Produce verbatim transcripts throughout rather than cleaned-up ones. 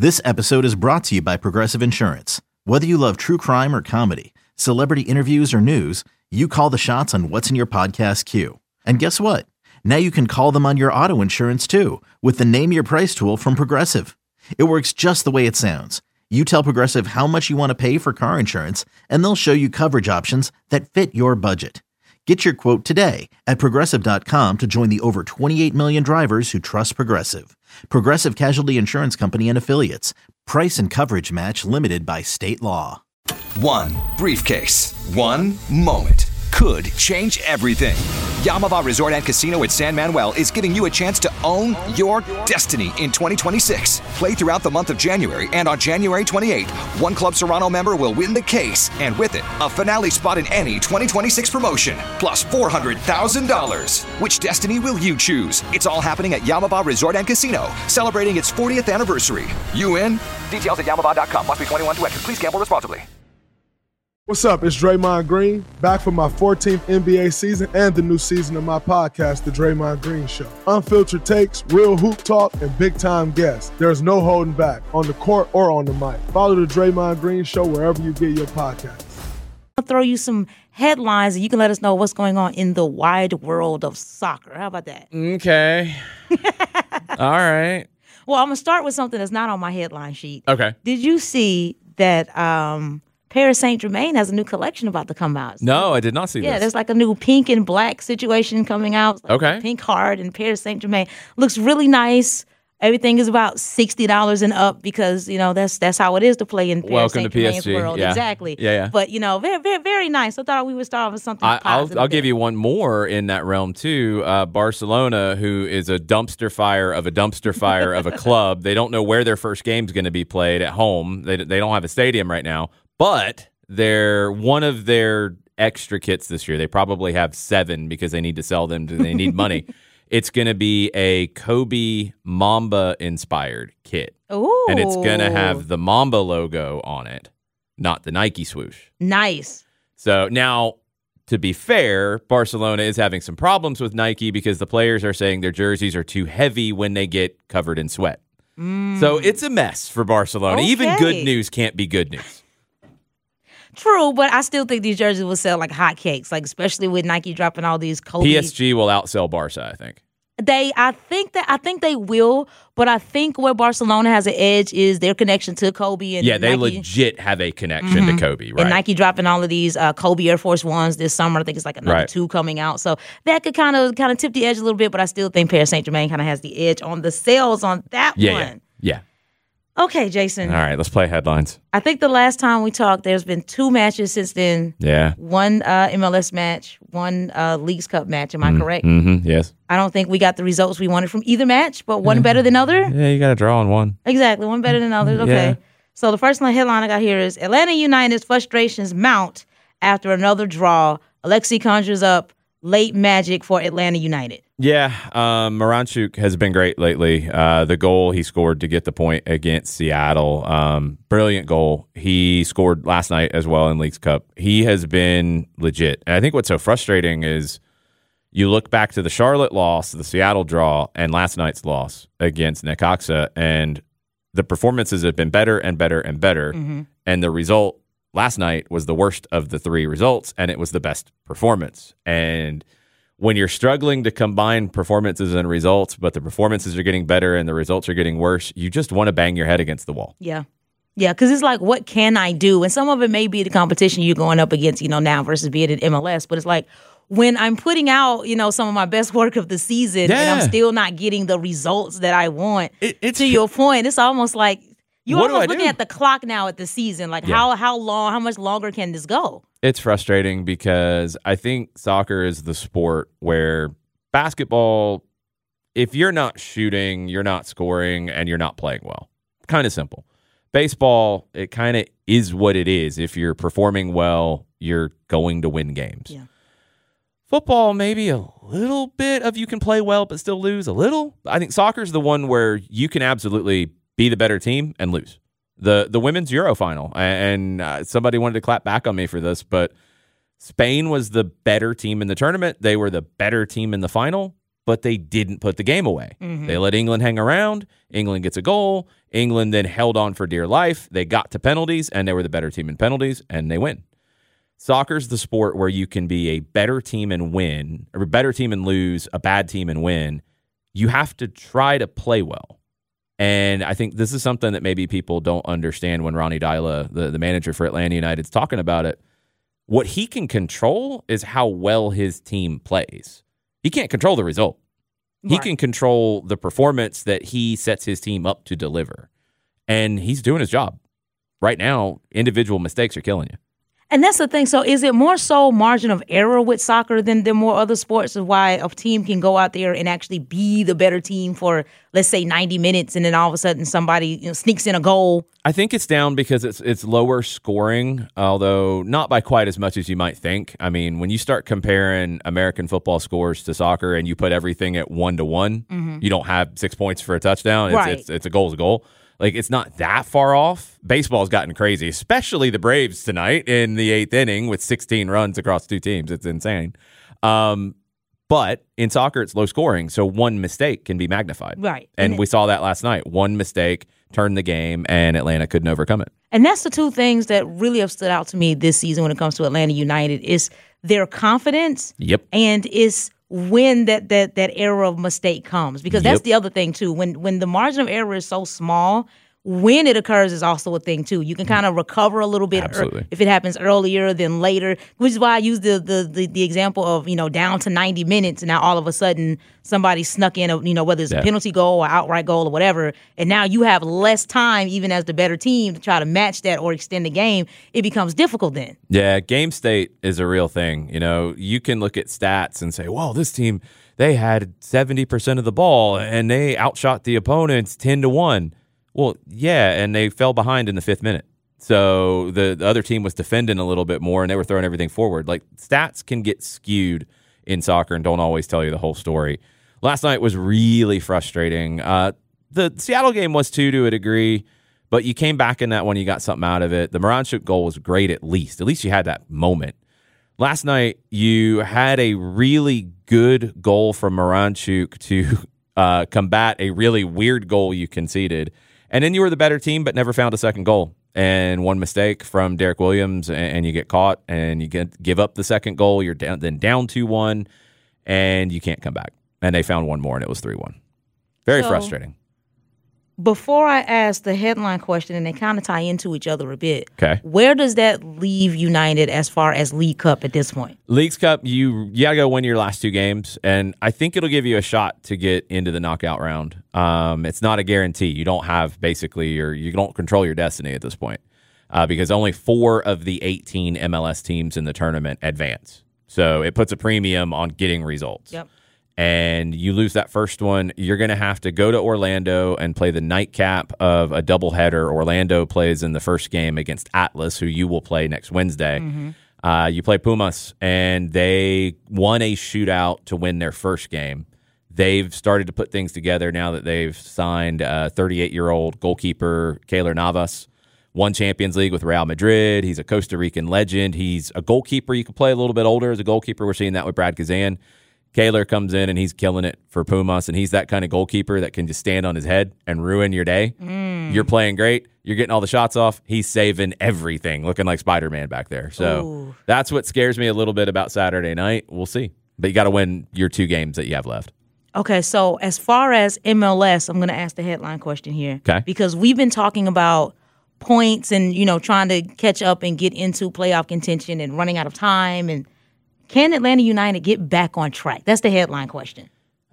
This episode is brought to you by Progressive Insurance. Whether you love true crime or comedy, celebrity interviews or news, you call the shots on what's in your podcast queue. And guess what? Now you can call them on your auto insurance too with the Name Your Price tool from Progressive. It works just the way it sounds. You tell Progressive how much you want to pay for car insurance, and they'll show you coverage options that fit your budget. Get your quote today at Progressive dot com to join the over twenty-eight million drivers who trust Progressive. Progressive Casualty Insurance Company and Affiliates. Price and coverage match limited by state law. One briefcase, one moment could change everything. Yamava Resort and Casino at San Manuel is giving you a chance to own your destiny in twenty twenty-six. Play throughout the month of January, and on January twenty-eighth, one Club Serrano member will win the case, and with it, a finale spot in any twenty twenty-six promotion, plus four hundred thousand dollars. Which destiny will you choose? It's all happening at Yamava Resort and Casino, celebrating its fortieth anniversary. You in? Details at yamava dot com. Must be twenty-one to enter. Please gamble responsibly. What's up? It's Draymond Green, back for my fourteenth N B A season and the new season of my podcast, The Draymond Green Show. Unfiltered takes, real hoop talk, and big-time guests. There's no holding back, on the court or on the mic. Follow The Draymond Green Show wherever you get your podcasts. I'll throw you some headlines and you can let us know what's going on in the wide world of soccer. How about that? Okay. All right. Well, I'm going to start with something that's not on my headline sheet. Okay. Did you see that um, Paris Saint-Germain has a new collection about to come out? No, I did not see yeah, this. Yeah, there's like a new pink and black situation coming out. Like okay. Pink heart and Paris Saint-Germain. Looks really nice. Everything is about sixty dollars and up because, you know, that's that's how it is to play in Paris Welcome Saint-Germain's to P S G. world. Yeah. Exactly. Yeah, yeah. But, you know, very, very, very nice. I thought we would start with something I, positive. I'll, I'll give you one more in that realm, too. Uh, Barcelona, who is a dumpster fire of a dumpster fire of a club. They don't know where their first game's going to be played at home. They, they don't have a stadium right now. But they're one of their extra kits this year. They probably have seven because they need to sell them. They need money. It's going to be a Kobe Mamba-inspired kit. Ooh. And it's going to have the Mamba logo on it, not the Nike swoosh. Nice. So now, to be fair, Barcelona is having some problems with Nike because the players are saying their jerseys are too heavy when they get covered in sweat. Mm. So it's a mess for Barcelona. Okay. Even good news can't be good news. True, but I still think these jerseys will sell like hotcakes, like especially with Nike dropping all these Kobe. P S G will outsell Barca, I think. They, I think that I think they will, but I think where Barcelona has an edge is their connection to Kobe and yeah, they Nike. legit have a connection mm-hmm. to Kobe, right? And Nike dropping all of these uh, Kobe Air Force Ones this summer. I think it's like another right. two coming out, so that could kind of kind of tip the edge a little bit. But I still think Paris Saint-Germain kind of has the edge on the sales on that yeah, one. Yeah, yeah. Okay, Jason. All right, let's play headlines. I think the last time we talked, there's been two matches since then. Yeah. One uh, M L S match, one uh, Leagues Cup match. Am I mm-hmm. correct? Mm-hmm. Yes. I don't think we got the results we wanted from either match, but one better than other. Yeah, you got to draw on one. Exactly, one better than others. Okay. Yeah. So the first line headline I got here is Atlanta United's frustrations mount after another draw. Alexi conjures up late magic for Atlanta United. Yeah, um, Moranchuk has been great lately. Uh, the goal he scored to get the point against Seattle, um, brilliant goal. He scored last night as well in Leagues Cup. He has been legit. And I think what's so frustrating is you look back to the Charlotte loss, the Seattle draw, and last night's loss against Necaxa, and the performances have been better and better and better. Mm-hmm. And the result last night was the worst of the three results, and it was the best performance. And when you're struggling to combine performances and results, but the performances are getting better and the results are getting worse, you just want to bang your head against the wall. Yeah. Yeah, because it's like, what can I do? And some of it may be the competition you're going up against, you know, now versus being in M L S. But it's like, when I'm putting out, you know, some of my best work of the season yeah. and I'm still not getting the results that I want, it, it's to your point, it's almost like you're what almost do I looking do? at the clock now at the season. Like, yeah. how how long, how much longer can this go? It's frustrating because I think soccer is the sport where basketball, if you're not shooting, you're not scoring, and you're not playing well. Kind of simple. Baseball, it kind of is what it is. If you're performing well, you're going to win games. Yeah. Football, maybe a little bit of you can play well but still lose a little. I think soccer's the one where you can absolutely be the better team and lose. The the women's Euro final, and uh, somebody wanted to clap back on me for this, but Spain was the better team in the tournament. They were the better team in the final, but they didn't put the game away. Mm-hmm. They let England hang around. England gets a goal. England then held on for dear life. They got to penalties, and they were the better team in penalties, and they win. Soccer's the sport where you can be a better team and win, or a better team and lose, a bad team and win. You have to try to play well. And I think this is something that maybe people don't understand when Ronny Deila, the, the manager for Atlanta United, is talking about it. What he can control is how well his team plays. He can't control the result. Right. He can control the performance that he sets his team up to deliver. And he's doing his job. Right now, individual mistakes are killing you. And that's the thing. So is it more so margin of error with soccer than, than more other sports of why a team can go out there and actually be the better team for, let's say, ninety minutes, and then all of a sudden somebody you know, sneaks in a goal? I think it's down because it's it's lower scoring, although not by quite as much as you might think. I mean, when you start comparing American football scores to soccer and you put everything at one to one, mm-hmm. you don't have six points for a touchdown. It's, right. it's, it's a goal's a goal. Like, it's not that far off. Baseball's gotten crazy, especially the Braves tonight in the eighth inning with sixteen runs across two teams. It's insane. Um, but in soccer, it's low scoring, so one mistake can be magnified. Right. And, and we saw that last night. One mistake turned the game, and Atlanta couldn't overcome it. And that's the two things that really have stood out to me this season when it comes to Atlanta United is their confidence. Yep. And is when that that that error of mistake comes, because that's yep. the other thing too. When when the margin of error is so small, when it occurs is also a thing too. You can kind of recover a little bit er, if it happens earlier than later, which is why I use the, the the the example of you know down to ninety minutes, and now all of a sudden somebody snuck in a you know whether it's yeah. a penalty goal or outright goal or whatever, and now you have less time even as the better team to try to match that or extend the game. It becomes difficult then. Yeah, game state is a real thing. You know, you can look at stats and say, "Well, this team they had seventy percent of the ball and they outshot the opponents ten to one." Well, yeah, and they fell behind in the fifth minute. So the, the other team was defending a little bit more, and they were throwing everything forward. Like, stats can get skewed in soccer and don't always tell you the whole story. Last night was really frustrating. Uh, the Seattle game was, too, to a degree, but you came back in that one. You got something out of it. The Moranchuk goal was great at least. At least you had that moment. Last night, you had a really good goal from Moranchuk to uh, combat a really weird goal you conceded. And then you were the better team, but never found a second goal. And one mistake from Derek Williams, and, and you get caught, and you get give up the second goal. You're down, then down two one, and you can't come back. And they found one more, and it was three one. Very so, frustrating. Before I ask the headline question, and they kind of tie into each other a bit, okay. where does that leave United as far as League Cup at this point? Leagues Cup, you, you got to go win your last two games, and I think it'll give you a shot to get into the knockout round. Um, it's not a guarantee. You don't have basically, or you don't control your destiny at this point uh, because only four of the eighteen M L S teams in the tournament advance. So it puts a premium on getting results. Yep. And you lose that first one, you're going to have to go to Orlando and play the nightcap of a doubleheader. Orlando plays in the first game against Atlas, who you will play next Wednesday. Mm-hmm. Uh, you play Pumas, and they won a shootout to win their first game. They've started to put things together now that they've signed a thirty-eight-year-old goalkeeper, Keylor Navas. Won Champions League with Real Madrid. He's a Costa Rican legend. He's a goalkeeper. You can play a little bit older as a goalkeeper. We're seeing that with Brad Kazan. Keylor comes in and he's killing it for Pumas, and he's that kind of goalkeeper that can just stand on his head and ruin your day. Mm. You're playing great. You're getting all the shots off. He's saving everything, looking like Spider-Man back there. So Ooh. That's what scares me a little bit about Saturday night. We'll see. But you got to win your two games that you have left. Okay, so as far as M L S, I'm going to ask the headline question here. Okay. Because we've been talking about points and, you know, trying to catch up and get into playoff contention and running out of time, and can Atlanta United get back on track? That's the headline question.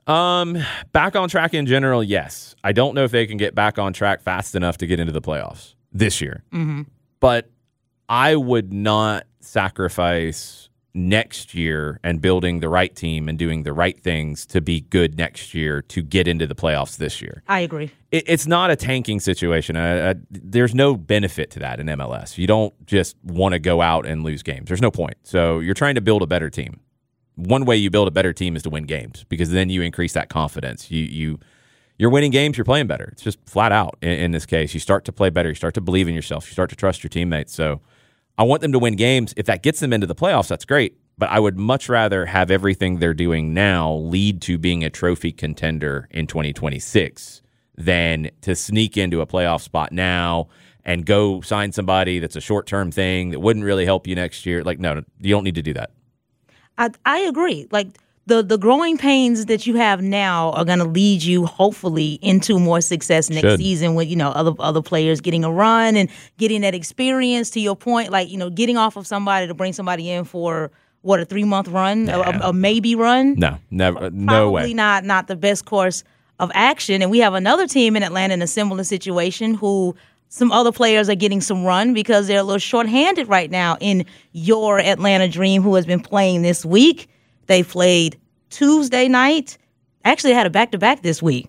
Um, back on track in general, yes. I don't know if they can get back on track fast enough to get into the playoffs this year. Mm-hmm. But I would not sacrifice next year and building the right team and doing the right things to be good next year to get into the playoffs this year. I agree. It, it's not a tanking situation. I, I, there's no benefit to that in M L S. You don't just want to go out and lose games. There's no point. So you're trying to build a better team. One way you build a better team is to win games, because then you increase that confidence. You, you, you're winning games, you're playing better. It's just flat out in, in this case. You start to play better. You start to believe in yourself. You start to trust your teammates. So I want them to win games. If that gets them into the playoffs, that's great. but I would much rather have everything they're doing now lead to being a trophy contender in twenty twenty-six than to sneak into a playoff spot now and go sign somebody that's a short-term thing that wouldn't really help you next year. Like, no, you don't need to do that. I I agree. Like, the the growing pains that you have now are going to lead you, hopefully, into more success next Should. season with, you know, other other players getting a run and getting that experience. To your point, like, you know, getting off of somebody to bring somebody in for, what, a three-month run, Nah. a, a maybe run? No, never, no way. Probably not, not the best course of action. And we have another team in Atlanta in a similar situation who some other players are getting some run because they're a little shorthanded right now in your Atlanta Dream, who has been playing this week. They played Tuesday night. Actually, they had a back-to-back this week.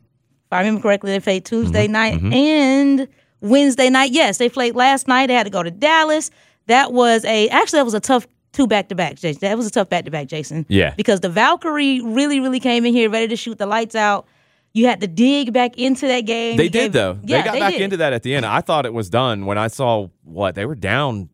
If I remember correctly, they played Tuesday mm-hmm, night mm-hmm. and Wednesday night. Yes, they played last night. They had to go to Dallas. That was a actually that was a tough two back-to-backs, Jason. That was a tough back-to-back, Jason. Yeah. Because the Valkyrie really, really came in here ready to shoot the lights out. You had to dig back into that game. They You did, gave, though. Yeah, they got they back did. into that at the end. I thought it was done when I saw, what, they were down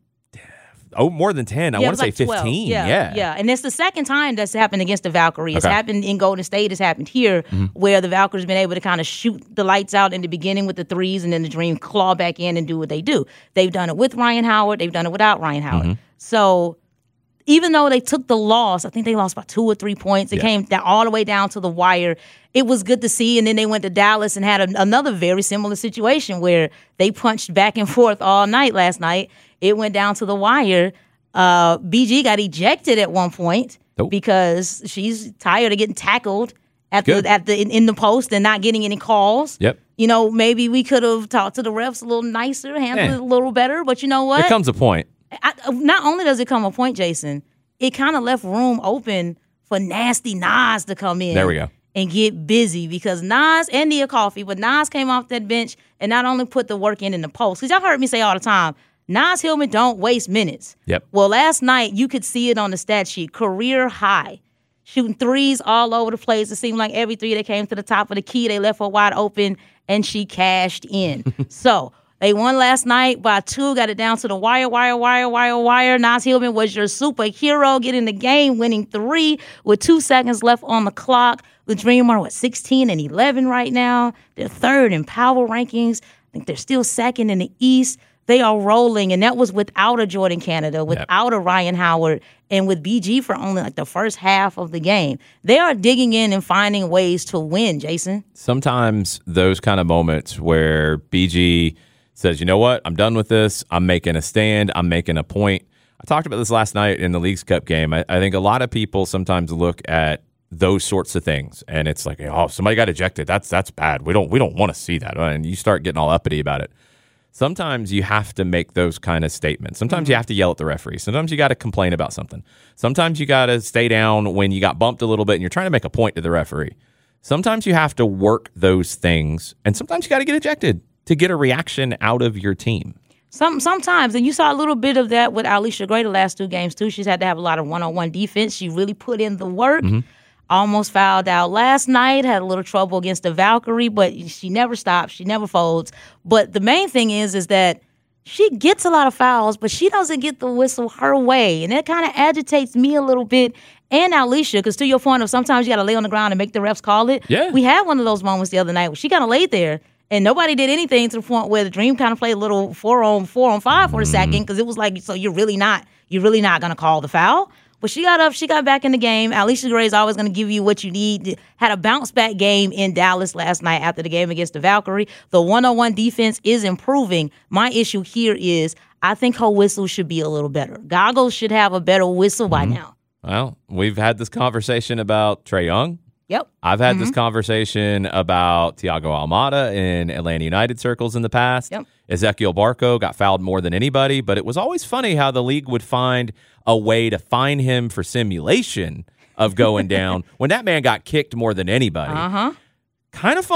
oh more than ten. I Yeah, want it to was say like twelve. fifteen. Yeah, Yeah. yeah. And it's the second time that's happened against the Valkyrie. It's Okay. happened in Golden State. It's happened here, Mm-hmm. where the Valkyrie's been able to kind of shoot the lights out in the beginning with the threes, and then the Dream claw back in and do what they do. They've done it with Ryan Howard. They've done it without Ryan Howard. Mm-hmm. So even though they took the loss, I think they lost by two or three points. It Yeah. came down, all the way down to the wire. It was good to see. And then they went to Dallas and had a, another very similar situation where they punched back and forth all night last night. It went down to the wire. Uh, B G got ejected at one point Nope. because she's tired of getting tackled at Good. the at the in, in the post and not getting any calls. Yep. You know, maybe we could have talked to the refs a little nicer, handled Yeah. it a little better. But you know what? There comes a point. I, not only does it come a point, Jason, it kind of left room open for nasty Nas to come in. There we go. And get busy, because Nas and Nia Coffey, but Nas came off that bench and not only put the work in in the post. Because y'all heard me say all the time, Nas Hillman don't waste minutes. Yep. Well, last night you could see it on the stat sheet, career high. Shooting threes all over the place. It seemed like every three that came to the top of the key, they left her wide open, and she cashed in. So they won last night by two, got it down to the wire, wire, wire, wire, wire. Nas Hillman was your superhero, getting the game-winning three with two seconds left on the clock. The Dream are, what, sixteen and eleven right now? They're third in power rankings. I think they're still second in the East. They are rolling, and that was without a Jordan Canada, without a Ryan Howard, and with B G for only like the first half of the game. They are digging in and finding ways to win, Jason. Sometimes those kind of moments where B G says, you know what, I'm done with this. I'm making a stand. I'm making a point. I talked about this last night in the Leagues Cup game. I, I think a lot of people sometimes look at those sorts of things, and it's like, oh, somebody got ejected. That's that's bad. We don't we don't want to see that. And you start getting all uppity about it. Sometimes you have to make those kind of statements. Sometimes you have to yell at the referee. Sometimes you got to complain about something. Sometimes you got to stay down when you got bumped a little bit and you're trying to make a point to the referee. Sometimes you have to work those things, and sometimes you got to get ejected to get a reaction out of your team. Some Sometimes, and you saw a little bit of that with Alicia Gray the last two games, too. She's had to have a lot of one-on-one defense. She really put in the work. Mm-hmm. Almost fouled out last night, had a little trouble against the Valkyrie, but she never stops. She never folds. But the main thing is, is that she gets a lot of fouls, but she doesn't get the whistle her way. And that kind of agitates me a little bit, and Alicia, because to your point of sometimes you got to lay on the ground and make the refs call it. Yeah. We had one of those moments the other night where she kind of laid there, and nobody did anything to the point where the Dream kind of played a little four on four on five for a second, because it was like, so you're really not, you're really not going to call the foul? But she got up, she got back in the game. Alicia Gray is always going to give you what you need. Had a bounce-back game in Dallas last night after the game against the Valkyrie. The one-on-one defense is improving. My issue here is I think her whistle should be a little better. Goggles should have a better whistle by Mm-hmm. now. Well, we've had this conversation about Trae Young. Yep. I've had Mm-hmm. this conversation about Thiago Almada in Atlanta United circles in the past. Yep. Ezequiel Barco got fouled more than anybody, but it was always funny how the league would find a way to fine him for simulation of going down when that man got kicked more than anybody. Uh-huh. Kind of funny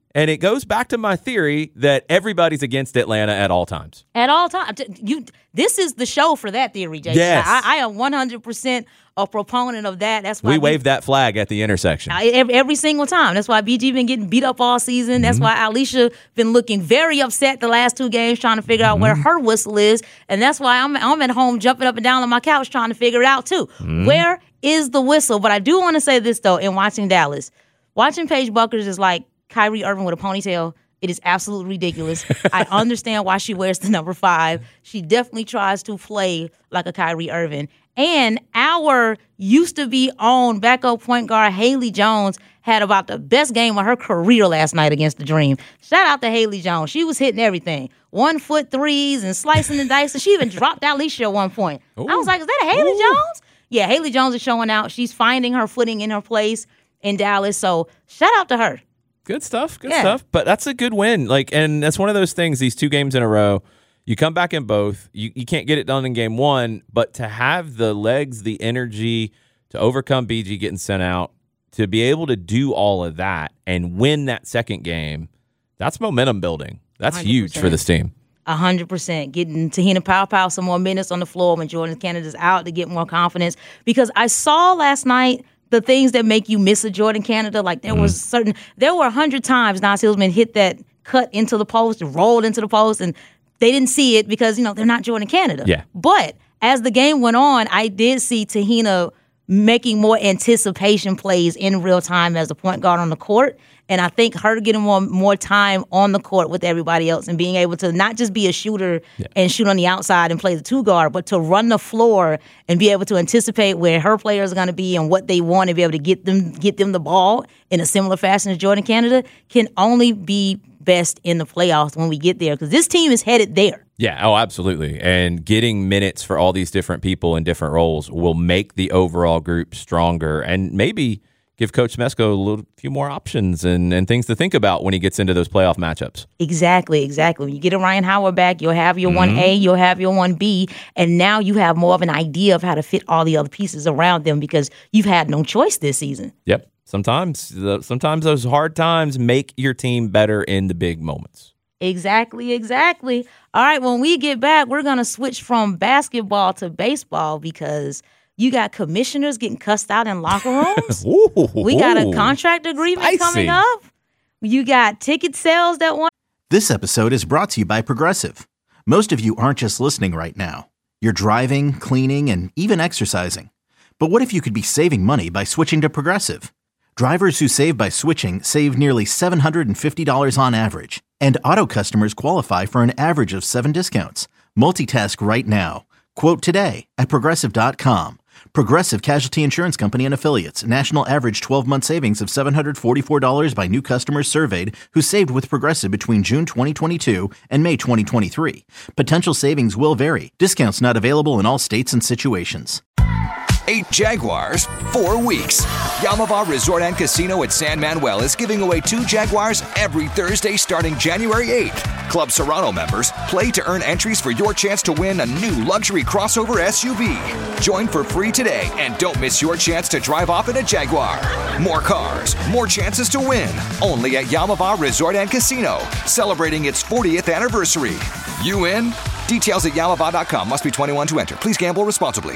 And it goes back to my theory that everybody's against Atlanta at all times. At all times. You, this is the show for that theory, Jason. Yes. I, I am one hundred percent a proponent of that. That's why we B- wave that flag at the intersection. I, every, every single time. That's why B G been getting beat up all season. That's mm-hmm. why Alicia been looking very upset the last two games trying to figure out mm-hmm. where her whistle is. And that's why I'm, I'm at home jumping up and down on my couch trying to figure it out, too. Mm-hmm. Where is the whistle? But I do want to say this, though, in watching Dallas. Watching Paige Bueckers is like Kyrie Irving with a ponytail. It is absolutely ridiculous. I understand why she wears the number five. She definitely tries to play like a Kyrie Irving. And our used-to-be-on backup point guard, Haley Jones, had about the best game of her career last night against the Dream. Shout out to Haley Jones. She was hitting everything. One-foot threes and slicing and dicing. She even dropped Alicia at one point. Ooh. I was like, is that a Haley Ooh. Jones? Yeah, Haley Jones is showing out. She's finding her footing in her place in Dallas. So shout out to her. Good stuff. Good yeah. stuff. But that's a good win. Like, and that's one of those things, these two games in a row, you come back in both. You, you can't get it done in game one, but to have the legs, the energy to overcome B G getting sent out, to be able to do all of that and win that second game, that's momentum building. That's one hundred percent huge for this team. A hundred percent. Getting Te-Hina Pow-Pow some more minutes on the floor when Jordan Canada's out to get more confidence. Because I saw last night the things that make you miss a Jordan Canada. Like there mm. was certain, there were a hundred times Naz Hillsman hit that cut into the post, rolled into the post, and they didn't see it because, you know, they're not Jordan Canada. Yeah. But as the game went on, I did see Te-Hina making more anticipation plays in real time as a point guard on the court. And I think her getting more more time on the court with everybody else and being able to not just be a shooter yeah. and shoot on the outside and play the two guard, but to run the floor and be able to anticipate where her players are going to be and what they want and be able to get them get them the ball in a similar fashion as Jordan Canada can only be best in the playoffs when we get there, because this team is headed there. Yeah, oh, absolutely. And getting minutes for all these different people in different roles will make the overall group stronger and maybe give Coach Mesko a little few more options and, and things to think about when he gets into those playoff matchups. Exactly, exactly. When you get a Ryan Howard back, you'll have your mm-hmm. one A, you'll have your one B, and now you have more of an idea of how to fit all the other pieces around them because you've had no choice this season. Yep. Sometimes, sometimes those hard times make your team better in the big moments. Exactly, exactly. All right, when we get back, we're going to switch from basketball to baseball because you got commissioners getting cussed out in locker rooms. Ooh, we got a contract agreement spicy. coming up. You got ticket sales that want. This episode is brought to you by Progressive. Most of you aren't just listening right now. You're driving, cleaning, and even exercising. But what if you could be saving money by switching to Progressive? Drivers who save by switching save nearly seven hundred fifty dollars on average. And auto customers qualify for an average of seven discounts. Multitask right now. Quote today at Progressive dot com. Progressive Casualty Insurance Company and Affiliates. National average twelve-month savings of seven hundred forty-four dollars by new customers surveyed who saved with Progressive between June twenty twenty-two and May twenty twenty-three. Potential savings will vary. Discounts not available in all states and situations. Eight Jaguars, four weeks. Yamava Resort and Casino at San Manuel is giving away two Jaguars every Thursday starting January eighth. Club Serrano members play to earn entries for your chance to win a new luxury crossover S U V. Join for free today and don't miss your chance to drive off in a Jaguar. More cars, more chances to win. Only at Yamava Resort and Casino, celebrating its fortieth anniversary. You in? Details at yamava dot com. Must be twenty-one to enter. Please gamble responsibly.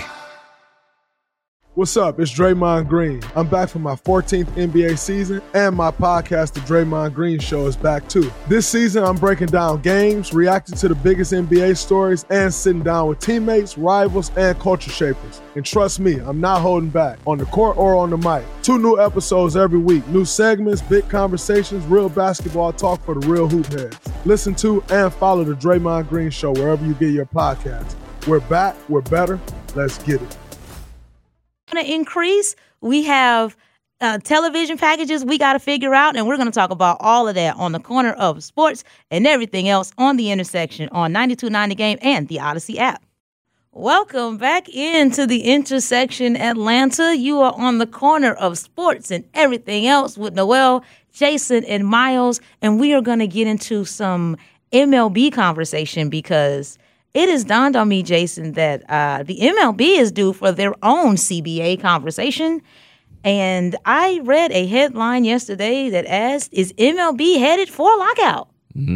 What's up? It's Draymond Green. I'm back for my fourteenth N B A season, and my podcast, The Draymond Green Show, is back too. This season, I'm breaking down games, reacting to the biggest N B A stories, and sitting down with teammates, rivals, and culture shapers. And trust me, I'm not holding back, on the court or on the mic. Two new episodes every week, new segments, big conversations, real basketball talk for the real hoop heads. Listen to and follow The Draymond Green Show wherever you get your podcasts. We're back, we're better, let's get it. To increase, we have uh, television packages we got to figure out, and we're going to talk about all of that on the corner of sports and everything else on the intersection on ninety-two point nine The Game and the Odyssey app. Welcome back into the intersection, Atlanta. You are on the corner of sports and everything else with Noel, Jason, and Miles, and we are going to get into some M L B conversation because it has dawned on me, Jason, that uh, the M L B is due for their own C B A conversation. And I read a headline yesterday that asked, is M L B headed for a lockout?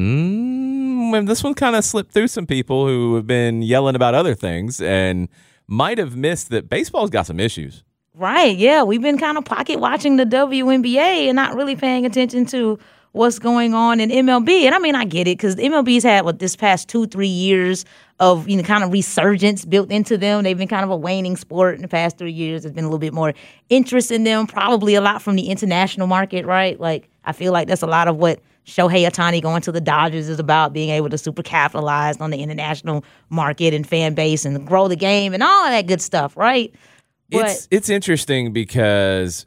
Mm, this one kind of slipped through some people who have been yelling about other things and might have missed that baseball's got some issues. Right, yeah. We've been kind of pocket watching the W N B A and not really paying attention to what's going on in M L B. And I mean, I get it, because M L B's had, what, this past two, three years of, you know, kind of resurgence built into them. They've been kind of a waning sport in the past three years. There's been a little bit more interest in them, probably a lot from the international market, right? Like, I feel like that's a lot of what Shohei Ohtani going to the Dodgers is about, being able to super capitalize on the international market and fan base and grow the game and all of that good stuff, right? But it's it's interesting because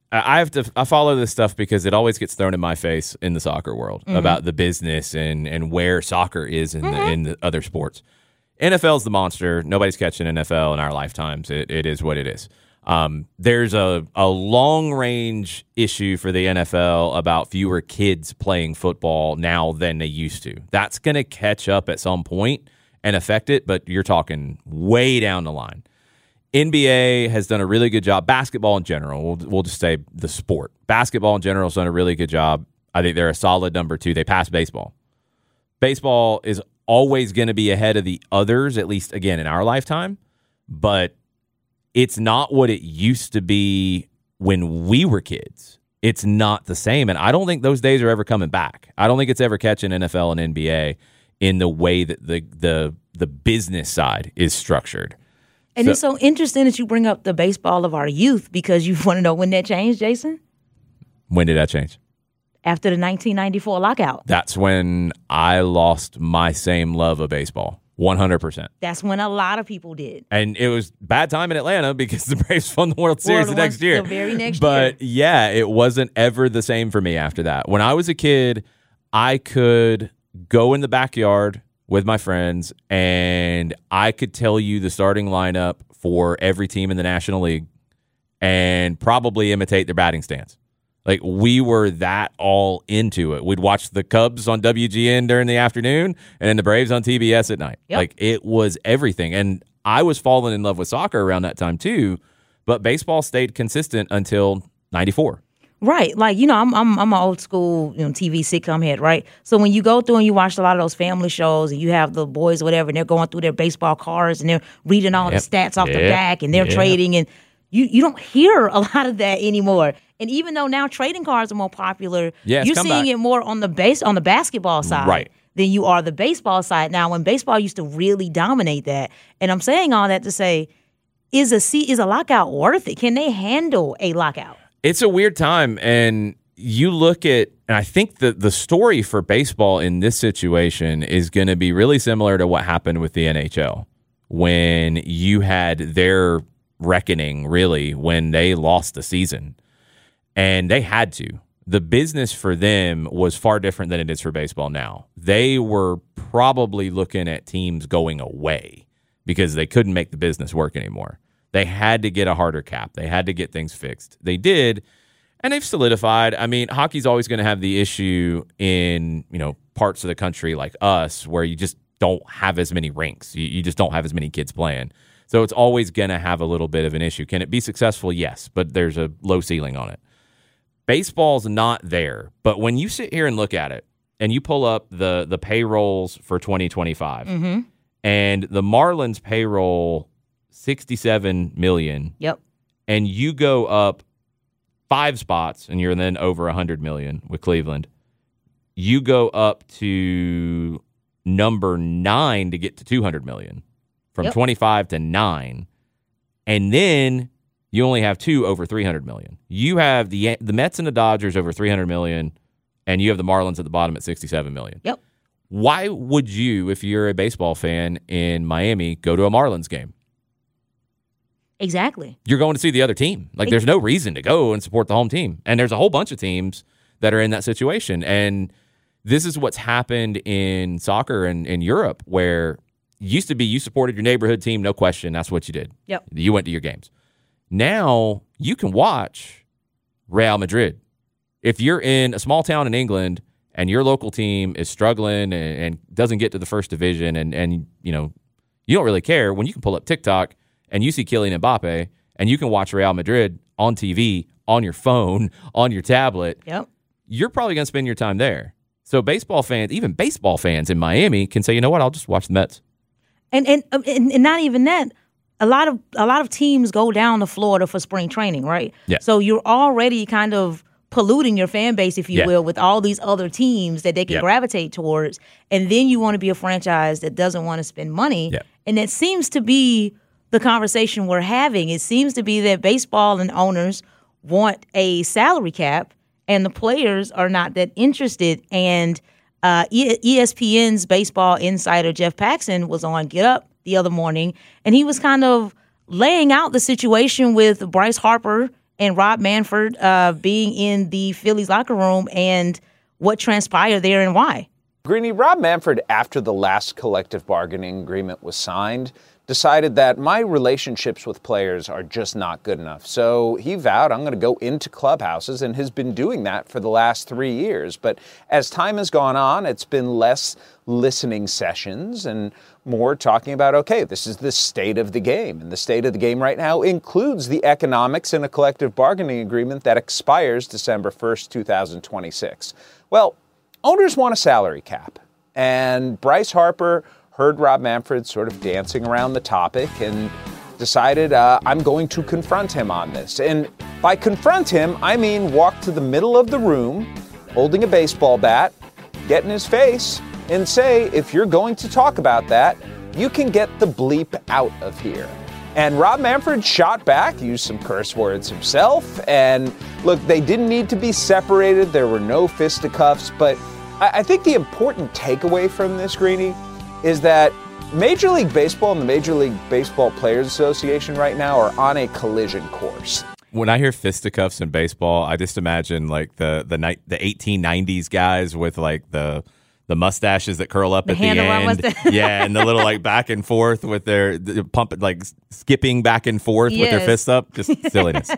I have to I follow this stuff because it always gets thrown in my face in the soccer world mm-hmm. about the business and, and where soccer is in, mm-hmm. the, in the other sports. N F L's the monster. Nobody's catching N F L in our lifetimes. It it is what it is. Um, there's a, a long-range issue for the N F L about fewer kids playing football now than they used to. That's going to catch up at some point and affect it, but you're talking way down the line. N B A has done a really good job. Basketball in general, we'll, we'll just say the sport. Basketball in general has done a really good job. I think they're a solid number two. They pass baseball. Baseball is always going to be ahead of the others, at least, again, in our lifetime, but it's not what it used to be when we were kids. It's not the same, and I don't think those days are ever coming back. I don't think it's ever catching N F L and N B A in the way that the the the business side is structured. And so, it's so interesting that you bring up the baseball of our youth, because you want to know when that changed, Jason? When did that change? After the nineteen ninety-four lockout. That's when I lost my same love of baseball. one hundred percent. That's when a lot of people did. And it was bad time in Atlanta because the Braves won the World Series World the next year. The very next but year. yeah, it wasn't ever the same for me after that. When I was a kid, I could go in the backyard with my friends and I could tell you the starting lineup for every team in the National League and probably imitate their batting stance. Like, we were that all into it. We'd watch the Cubs on W G N during the afternoon and then the Braves on T B S at night. Yep. Like, it was everything. And I was falling in love with soccer around that time too, but baseball stayed consistent until ninety-four. Right. Like, you know, I'm I'm I'm an old school, you know, T V sitcom head, right? So when you go through and you watch a lot of those family shows and you have the boys or whatever, and they're going through their baseball cards and they're reading all yep. the stats off yep. the back and they're yep. trading, and you, you don't hear a lot of that anymore. And even though now trading cards are more popular, yeah, you're seeing back. it more on the base on the basketball side right. than you are the baseball side. Now, when baseball used to really dominate that, and I'm saying all that to say, is a is a lockout worth it? Can they handle a lockout? It's a weird time, and you look at, and I think the the story for baseball in this situation is going to be really similar to what happened with the N H L when you had their reckoning, really, when they lost the season. And they had to. The business for them was far different than it is for baseball now. They were probably looking at teams going away because they couldn't make the business work anymore. They had to get a harder cap. They had to get things fixed. They did, and they've solidified. I mean, hockey's always going to have the issue in, you know, parts of the country like us where you just don't have as many rinks. You, you just don't have as many kids playing. So it's always going to have a little bit of an issue. Can it be successful? Yes, but there's a low ceiling on it. Baseball's not there, but when you sit here and look at it and you pull up the the payrolls for twenty twenty-five mm-hmm. and the Marlins payroll sixty-seven million dollars. Yep. And you go up five spots and you're then over one hundred million dollars with Cleveland. You go up to number nine to get to two hundred million dollars from yep. twenty-five to nine. And then you only have two over three hundred million dollars. You have the the Mets and the Dodgers over three hundred million dollars, and you have the Marlins at the bottom at sixty-seven million dollars. Yep. Why would you, if you're a baseball fan in Miami, go to a Marlins game? Exactly. You're going to see the other team. Like, there's no reason to go and support the home team. And there's a whole bunch of teams that are in that situation. And this is what's happened in soccer and in Europe, where used to be you supported your neighborhood team, no question. That's what you did. Yep. You went to your games. Now you can watch Real Madrid. If you're in a small town in England and your local team is struggling and, and doesn't get to the first division, and, and you know you don't really care, when you can pull up TikTok and you see Kylian Mbappe and you can watch Real Madrid on T V, on your phone, on your tablet, yep. you're probably going to spend your time there. So baseball fans, even baseball fans in Miami, can say, you know what, I'll just watch the Mets. And and and, and not even that. A lot of a lot of teams go down to Florida for spring training, right? Yeah. So you're already kind of polluting your fan base, if you yeah. will, with all these other teams that they can yep. gravitate towards. And then you want to be a franchise that doesn't want to spend money. Yep. And that seems to be the conversation we're having. It seems to be that baseball and owners want a salary cap, and the players are not that interested. And uh, E S P N's baseball insider Jeff Paxson was on Get Up the other morning, and he was kind of laying out the situation with Bryce Harper and Rob Manfred uh, being in the Phillies locker room and what transpired there and why. Greeny, Rob Manfred, after the last collective bargaining agreement was signed, decided that my relationships with players are just not good enough. So he vowed, I'm going to go into clubhouses, and has been doing that for the last three years. But as time has gone on, it's been less listening sessions and more talking about, okay, this is the state of the game. And the state of the game right now includes the economics in a collective bargaining agreement that expires December first, two thousand twenty-six. Well, owners want a salary cap. And Bryce Harper heard Rob Manfred sort of dancing around the topic and decided, uh, I'm going to confront him on this. And by confront him, I mean walk to the middle of the room, holding a baseball bat, get in his face, and say, if you're going to talk about that, you can get the bleep out of here. And Rob Manfred shot back, used some curse words himself, and look, they didn't need to be separated. There were no fisticuffs, but I, I think the important takeaway from this, Greeny, is that Major League Baseball and the Major League Baseball Players Association right now are on a collision course. When I hear fisticuffs in baseball, I just imagine like the the night the eighteen nineties guys with like the the mustaches that curl up the at the end, yeah, and the little like back and forth with their the pump, like skipping back and forth yes. with their fists up, just silliness.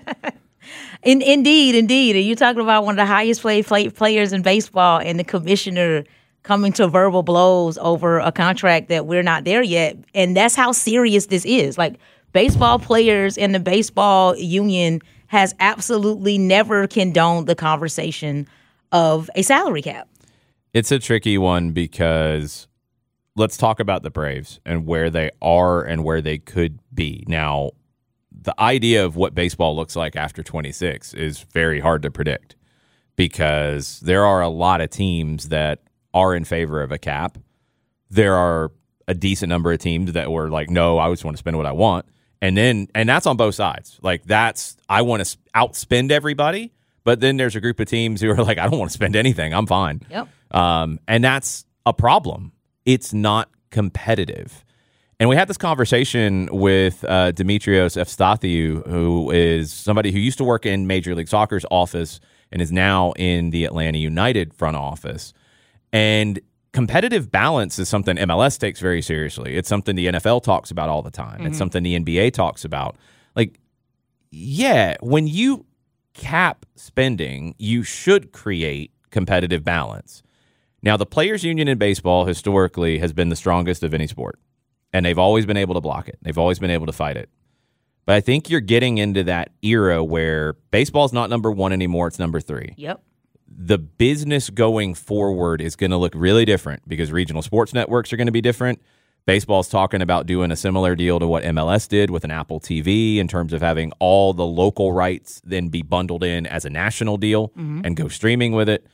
In, indeed, indeed, and you're talking about one of the highest paid play, players in baseball, and the commissioner coming to verbal blows over a contract that we're not there yet. And that's how serious this is. Like, baseball players and the baseball union has absolutely never condoned the conversation of a salary cap. It's a tricky one because let's talk about the Braves and where they are and where they could be. Now, the idea of what baseball looks like after twenty-six is very hard to predict because there are a lot of teams that are in favor of a cap. There are a decent number of teams that were like, no, I just want to spend what I want. And then, and that's on both sides. Like that's, I want to outspend everybody. But then there's a group of teams who are like, I don't want to spend anything. I'm fine. Yep. Um, and that's a problem. It's not competitive. And we had this conversation with uh, Dimitrios Efstathiou, who is somebody who used to work in Major League Soccer's office and is now in the Atlanta United front office. And competitive balance is something M L S takes very seriously. It's something the N F L talks about all the time. Mm-hmm. It's something the N B A talks about. Like, yeah, when you cap spending, you should create competitive balance. Now, the players' union in baseball historically has been the strongest of any sport, and they've always been able to block it. They've always been able to fight it. But I think you're getting into that era where baseball's not number one anymore. It's number three. Yep. The business going forward is going to look really different because regional sports networks are going to be different. Baseball's talking about doing a similar deal to what M L S did with an Apple T V in terms of having all the local rights then be bundled in as a national deal mm-hmm. and go streaming with it.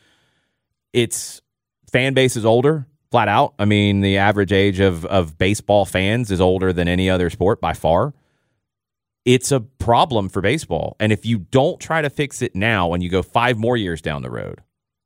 Its fan base is older, flat out. I mean, the average age of, of baseball fans is older than any other sport by far. It's a problem for baseball. And if you don't try to fix it now and you go five more years down the road,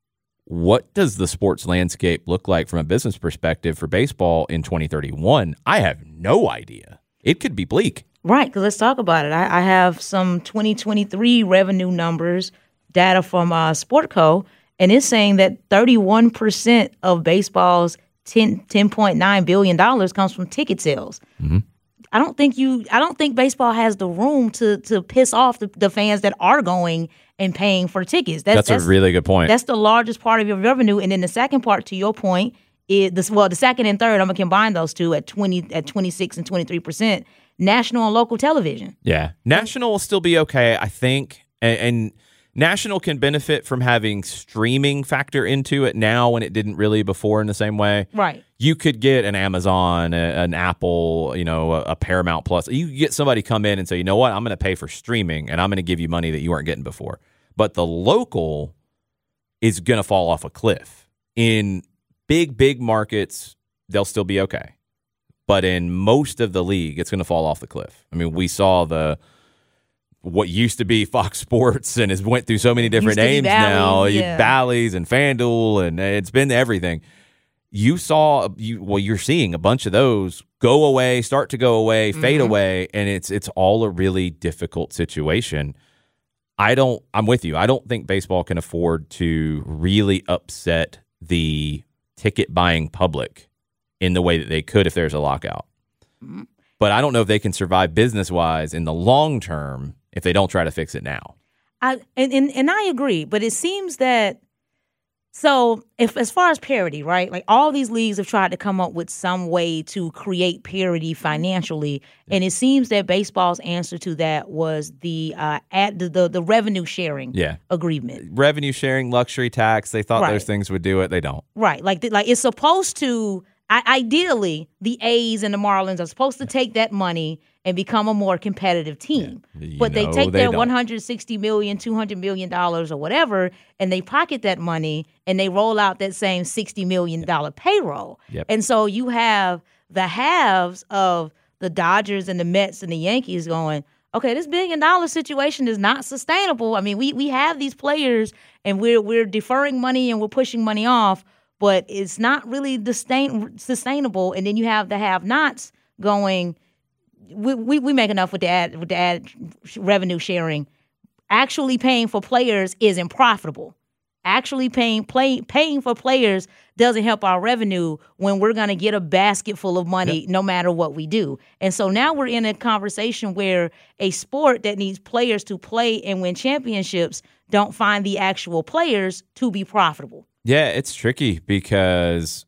what does the sports landscape look like from a business perspective for baseball in twenty thirty-one? I have no idea. It could be bleak. Right, because let's talk about it. I, I have some twenty twenty-three revenue numbers, data from uh, Sportco, and it's saying that thirty-one percent of baseball's ten point nine billion dollars comes from ticket sales. Mm-hmm. I don't think you. I don't think baseball has the room to to piss off the, the fans that are going and paying for tickets. That's, that's, that's a really good point. That's the largest part of your revenue, and then the second part, to your point, is this. Well, the second and third, I'm gonna combine those two at twenty, at twenty-six and twenty-three percent. national and local television. Yeah. National will still be okay, I think. And, and national can benefit from having streaming factor into it now when it didn't really before in the same way. Right. You could get an Amazon, a, an Apple, you know, a, a Paramount Plus. You get somebody come in and say, you know what, I'm going to pay for streaming and I'm going to give you money that you weren't getting before. But the local is going to fall off a cliff. In big, big markets, they'll still be okay. But in most of the league, it's going to fall off the cliff. I mean, we saw the what used to be Fox Sports and has went through so many different names now, yeah. Bally's and FanDuel, and it's been everything. You saw, you well, you're seeing a bunch of those go away, start to go away, fade mm-hmm. away, and it's it's all a really difficult situation. I don't, I'm with you. I don't think baseball can afford to really upset the ticket buying public in the way that they could if there's a lockout. Mm-hmm. But I don't know if they can survive business-wise in the long term if they don't try to fix it now. I and, and, and I agree, but it seems that, so if as far as parity, right, like all these leagues have tried to come up with some way to create parity financially, and it seems that baseball's answer to that was the uh, ad, the, the the revenue sharing yeah. agreement. Revenue sharing, luxury tax, they thought right. those things would do it. They don't. Right, like like it's supposed to, I, ideally, the A's and the Marlins are supposed to take that money and become a more competitive team. Yeah. But they know, take they their don't. one hundred sixty million dollars, two hundred million dollars or whatever, and they pocket that money, and they roll out that same sixty million dollars payroll. Yep. And so you have the halves of the Dodgers and the Mets and the Yankees going, okay, this billion-dollar situation is not sustainable. I mean, we we have these players, and we're we're deferring money and we're pushing money off, but it's not really sustain, sustainable. And then you have the have-nots going, we, we we make enough with the ad, with the ad revenue sharing. Actually paying for players isn't profitable. Actually paying play, paying for players doesn't help our revenue when we're going to get a basket full of money yep. no matter what we do. And so now we're in a conversation where a sport that needs players to play and win championships don't find the actual players to be profitable. Yeah, it's tricky because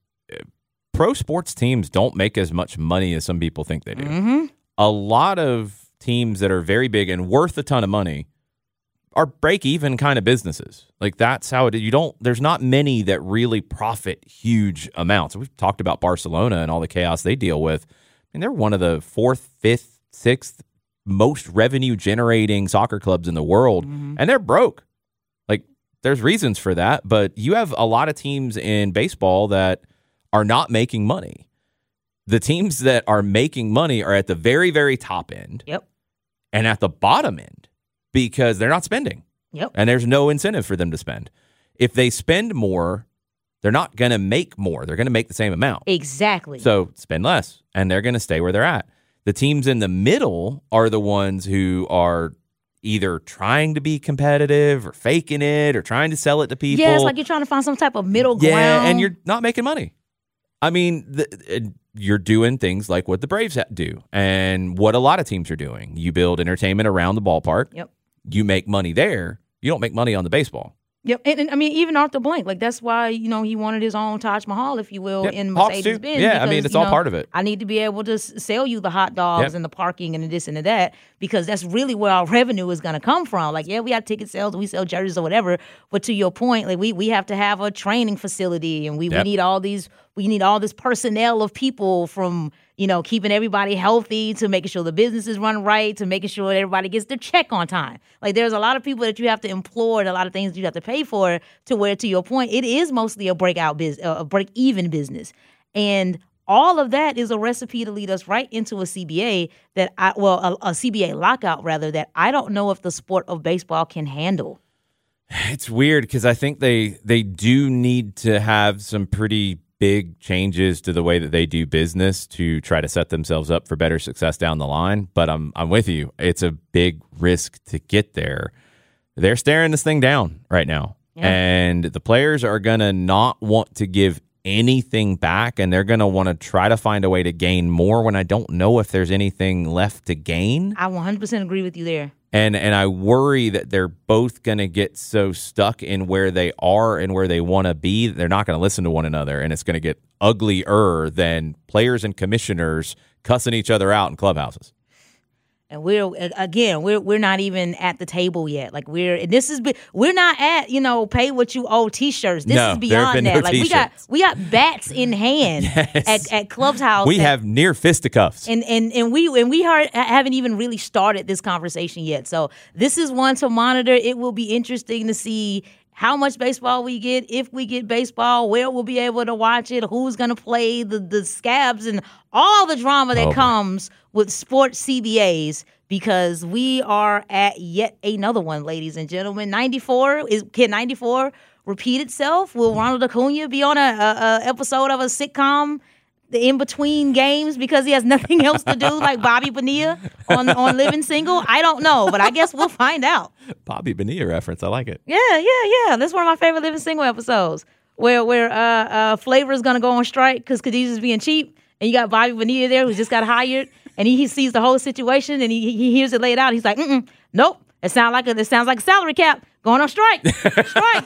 pro sports teams don't make as much money as some people think they do. Mm-hmm. A lot of teams that are very big and worth a ton of money are break-even kind of businesses. Like that's how it is. You don't, there's not many that really profit huge amounts. We've talked about Barcelona and all the chaos they deal with. I mean, they're one of the fourth, fifth, sixth most revenue-generating soccer clubs in the world, mm-hmm. and they're broke. Like, there's reasons for that, but you have a lot of teams in baseball that are not making money. The teams that are making money are at the very, very top end. Yep. And at the bottom end because they're not spending. Yep. And there's no incentive for them to spend. If they spend more, they're not going to make more. They're going to make the same amount. Exactly. So spend less, and they're going to stay where they're at. The teams in the middle are the ones who are either trying to be competitive or faking it or trying to sell it to people. Yeah, it's like you're trying to find some type of middle yeah, ground. Yeah, and you're not making money. I mean, the, you're doing things like what the Braves do and what a lot of teams are doing. You build entertainment around the ballpark. Yep. You make money there. You don't make money on the baseball. Yep. And, and I mean, even Arthur Blank, like that's why, you know, he wanted his own Taj Mahal, if you will, yep. in Hawks Mercedes-Benz. too. Yeah, because, I mean, it's you all know, part of it. I need to be able to s- sell you the hot dogs yep. and the parking and the this and the that, because that's really where our revenue is going to come from. Like, yeah, we have ticket sales, we sell jerseys or whatever, but to your point, like we we have to have a training facility, and we, yep. we need all these, we need all this personnel of people, from, you know, keeping everybody healthy to making sure the businesses run right to making sure everybody gets their check on time. Like, there's a lot of people that you have to employ and a lot of things that you have to pay for, to where, to your point, it is mostly a breakout business, a break-even business. And all of that is a recipe to lead us right into a C B A that I, well, a, a C B A lockout rather, that I don't know if the sport of baseball can handle. It's weird because I think they they do need to have some pretty big changes to the way that they do business to try to set themselves up for better success down the line. But I'm I'm with you. It's a big risk to get there. They're staring this thing down right now. Yeah. And the players are going to not want to give anything back, and they're going to want to try to find a way to gain more when I don't know if there's anything left to gain. I one hundred percent agree with you there. And and I worry that they're both going to get so stuck in where they are and where they want to be that they're not going to listen to one another, and it's going to get uglier than players and commissioners cussing each other out in clubhouses. And we're again, we're we're not even at the table yet. Like we're and this is we're not at you know pay what you owe T-shirts. This no, is beyond that. No like t-shirts. we got we got bats in hand yes. at at Clubhouse. We that, have near fisticuffs, and and and we and we are, haven't even really started this conversation yet. So this is one to monitor. It will be interesting to see how much baseball we get, if we get baseball, where we'll be able to watch it, who's going to play, the the scabs, and all the drama that oh, comes boy. with sports C B As, because we are at yet another one, ladies and gentlemen. ninety-four, is can ninety-four repeat itself? Will Ronald Acuna be on a, a, a episode of a sitcom in between games because he has nothing else to do, like Bobby Bonilla on on Living Single? I don't know, but I guess we'll find out. Bobby Bonilla reference, I like it. Yeah, yeah, yeah. That's one of my favorite Living Single episodes, where where uh, uh, Flavor is gonna go on strike because Khadijah's being cheap, and you got Bobby Bonilla there who just got hired, and he, he sees the whole situation and he he hears it laid out. He's like, mm nope, it sounds like a, it sounds like a salary cap going on strike, strike.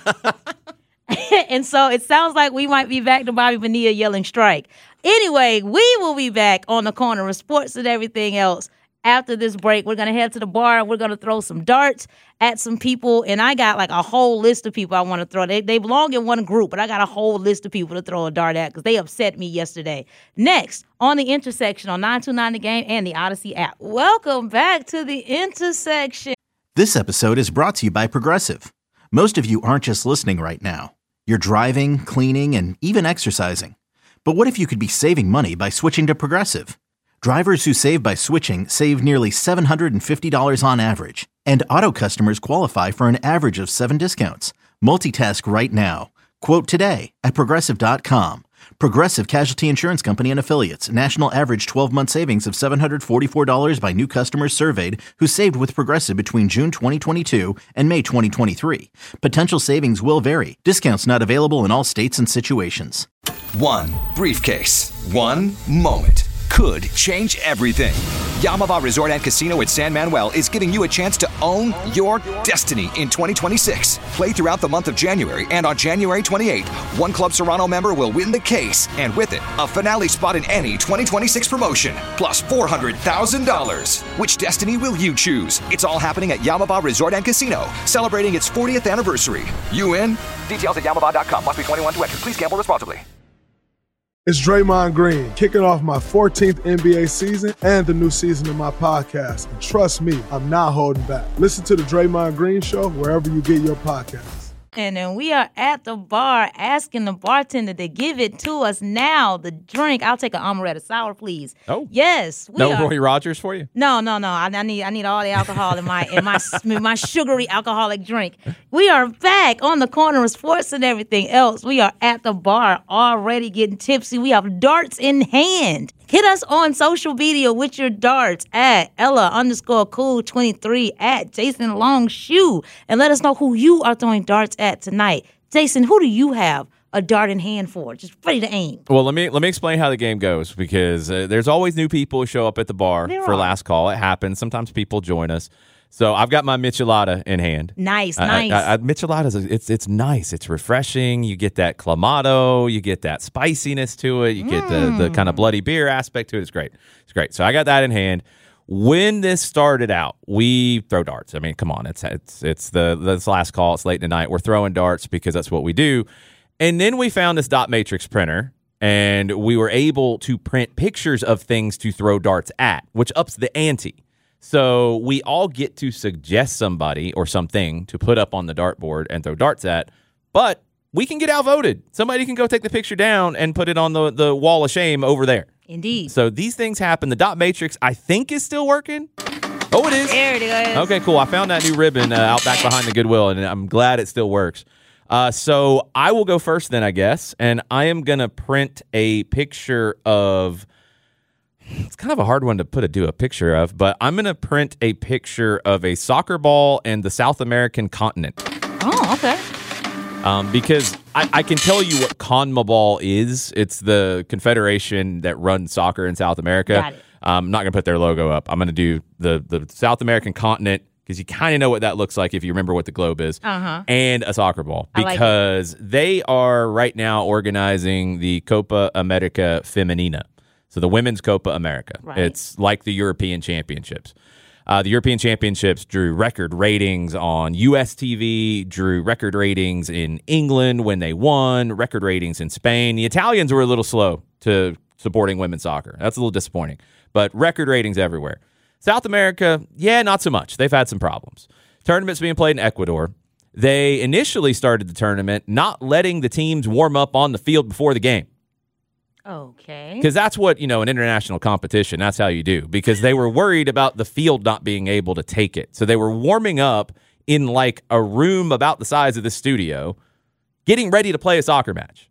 And so it sounds like we might be back to Bobby Bonilla yelling strike. Anyway, we will be back on the corner of sports and everything else after this break. We're going to head to the bar. We're going to throw some darts at some people. And I got like a whole list of people I want to throw. They, they belong in one group, but I got a whole list of people to throw a dart at because they upset me yesterday. Next, on The Intersection on nine two nine The Game and the Odyssey app. Welcome back to The Intersection. This episode is brought to you by Progressive. Most of you aren't just listening right now. You're driving, cleaning, and even exercising. But what if you could be saving money by switching to Progressive? Drivers who save by switching save nearly seven hundred fifty dollars on average. And auto customers qualify for an average of seven discounts. Multitask right now. Quote today at Progressive dot com. Progressive Casualty Insurance Company and Affiliates. National average twelve-month savings of seven hundred forty-four dollars by new customers surveyed who saved with Progressive between June twenty twenty-two and May twenty twenty-three. Potential savings will vary. Discounts not available in all states and situations. One briefcase, one moment could change everything. Yamava Resort and Casino at San Manuel is giving you a chance to own your destiny in twenty twenty-six. Play throughout the month of January, and on January twenty-eighth, one Club Serrano member will win the case, and with it, a finale spot in any twenty twenty-six promotion, plus four hundred thousand dollars. Which destiny will you choose? It's all happening at Yamava Resort and Casino, celebrating its fortieth anniversary. You in? Details at yamava dot com. Must be twenty-one to enter. Please gamble responsibly. It's Draymond Green, kicking off my fourteenth N B A season and the new season of my podcast. And trust me, I'm not holding back. Listen to The Draymond Green Show wherever you get your podcasts. And then we are at the bar asking the bartender to give it to us now, the drink. I'll take an amaretto sour, please. Oh. Yes. We no are. Roy Rogers for you? No, no, no. I, I need I need all the alcohol in my in my my sugary alcoholic drink. We are back on the corner of sports and everything else. We are at the bar already getting tipsy. We have darts in hand. Hit us on social media with your darts at Ella underscore cool twenty-three, at Jason Longshoe, and let us know who you are throwing darts at tonight. Jason, who do you have a dart in hand for? Just ready to aim. Well, let me let me explain how the game goes, because uh, there's always new people who show up at the bar there for are. last call. It happens. Sometimes people join us. So I've got my Michelada in hand. Nice, I, nice. I, I, Michelada's a, it's it's nice. It's refreshing. You get that clamato. You get that spiciness to it. You get mm. the the kind of bloody beer aspect to it. It's great. It's great. So I got that in hand. When this started out, we throw darts. I mean, come on. It's it's it's the this last call. It's late in the night. We're throwing darts because that's what we do. And then we found this dot matrix printer, and we were able to print pictures of things to throw darts at, which ups the ante. So we all get to suggest somebody or something to put up on the dartboard and throw darts at, but we can get outvoted. Somebody can go take the picture down and put it on the, the wall of shame over there. Indeed. So these things happen. The dot matrix, I think, is still working. Oh, it is? There it is. Okay, cool. I found that new ribbon uh, out back behind the Goodwill, and I'm glad it still works. Uh, so I will go first then, I guess, and I am going to print a picture of... It's kind of a hard one to put a do a picture of, but I'm going to print a picture of a soccer ball and the South American continent. Oh, okay. Um, because I, I can tell you what CONMEBOL is. It's the confederation that runs soccer in South America. Got it. I'm not going to put their logo up. I'm going to do the, the South American continent, because you kind of know what that looks like if you remember what the globe is, uh-huh. and a soccer ball, because like they are right now organizing the Copa America Femenina. So the Women's Copa America. Right. It's like the European Championships. Uh, the European Championships drew record ratings on U S T V, drew record ratings in England when they won, record ratings in Spain. The Italians were a little slow to supporting women's soccer. That's a little disappointing, but record ratings everywhere. South America, yeah, not so much. They've had some problems. Tournament's being played in Ecuador. They initially started the tournament not letting the teams warm up on the field before the game. Okay. Because that's what, you know, an international competition, that's how you do. Because they were worried about the field not being able to take it. So they were warming up in like a room about the size of the studio, getting ready to play a soccer match.